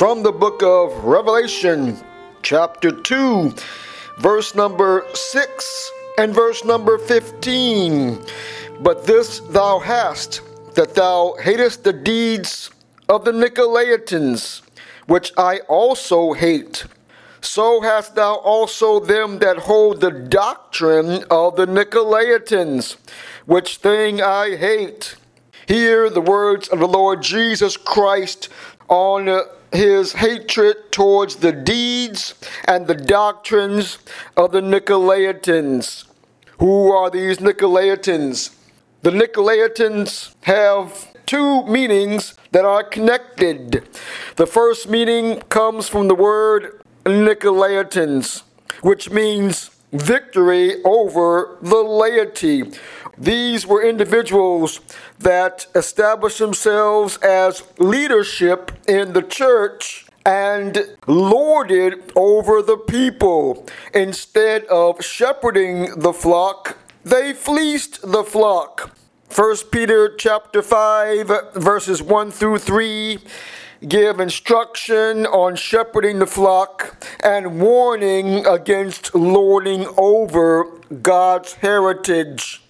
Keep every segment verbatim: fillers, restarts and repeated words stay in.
from the book of Revelation, chapter two, verse number six and verse number fifteen. But this thou hast, that thou hatest the deeds of the Nicolaitans, which I also hate. So hast thou also them that hold the doctrine of the Nicolaitans, which thing I hate. Hear the words of the Lord Jesus Christ on his hatred towards the deeds and the doctrines of the Nicolaitans. Who are these Nicolaitans? The Nicolaitans have two meanings that are connected. The first meaning comes from the word Nicolaitans, which means victory over the laity. These were individuals that established themselves as leadership in the church and lorded over the people. Instead of shepherding the flock, they fleeced the flock. First Peter chapter five, verses one through three give instruction on shepherding the flock and warning against lording over God's heritage.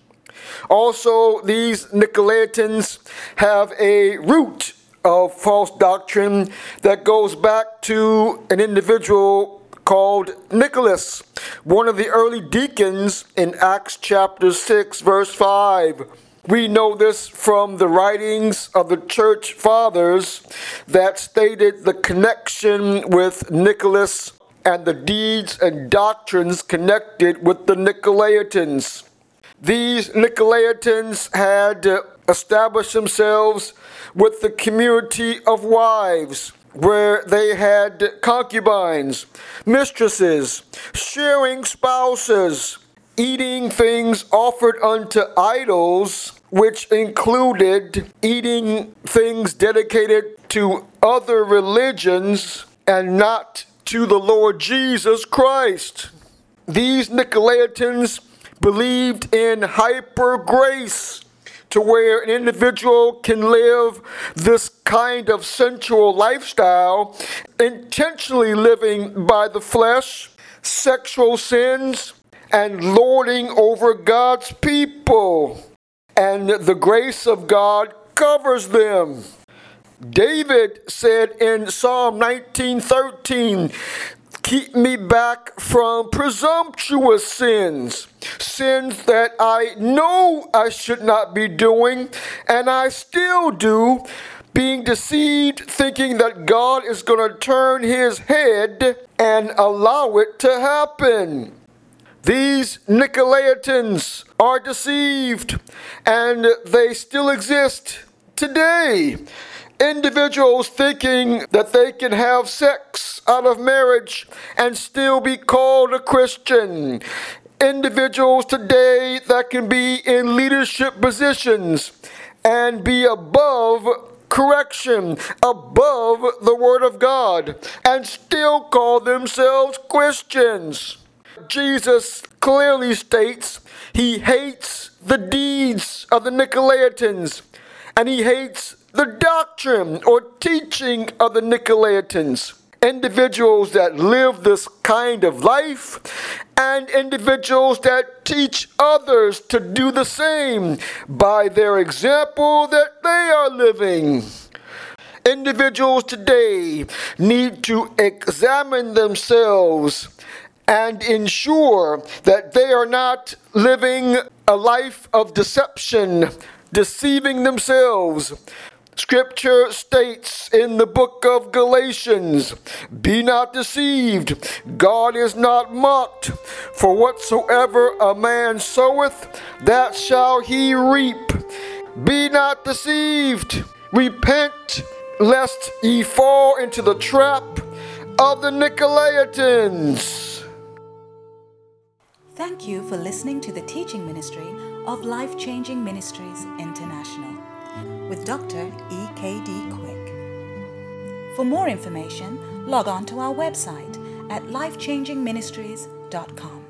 Also, these Nicolaitans have a root of false doctrine that goes back to an individual called Nicholas, one of the early deacons in Acts chapter six, verse five. We know this from the writings of the church fathers that stated the connection with Nicholas and the deeds and doctrines connected with the Nicolaitans. These Nicolaitans had established themselves with the community of wives, where they had concubines, mistresses, sharing spouses, eating things offered unto idols, which included eating things dedicated to other religions and not to the Lord Jesus Christ. These Nicolaitans believed in hyper grace, to where an individual can live this kind of sensual lifestyle, intentionally living by the flesh, sexual sins, and lording over God's people. And the grace of God covers them. David said in Psalm nineteen thirteen, keep me back from presumptuous sins, sins that I know I should not be doing, and I still do, being deceived, thinking that God is going to turn his head and allow it to happen. These Nicolaitans are deceived, and they still exist today. Individuals thinking that they can have sex out of marriage and still be called a Christian. Individuals today that can be in leadership positions and be above correction, above the Word of God, and still call themselves Christians. Jesus clearly states he hates the deeds of the Nicolaitans, and he hates the doctrine or teaching of the Nicolaitans. Individuals that live this kind of life, and individuals that teach others to do the same by their example that they are living. Individuals today need to examine themselves and ensure that they are not living a life of deception, deceiving themselves. Scripture states in the book of Galatians, be not deceived, God is not mocked, for whatsoever a man soweth, that shall he reap. Be not deceived, repent, lest ye fall into the trap of the Nicolaitans. Thank you for listening to the teaching ministry of Life Changing Ministries International with Doctor E K D Quick. For more information, log on to our website at life changing ministries dot com.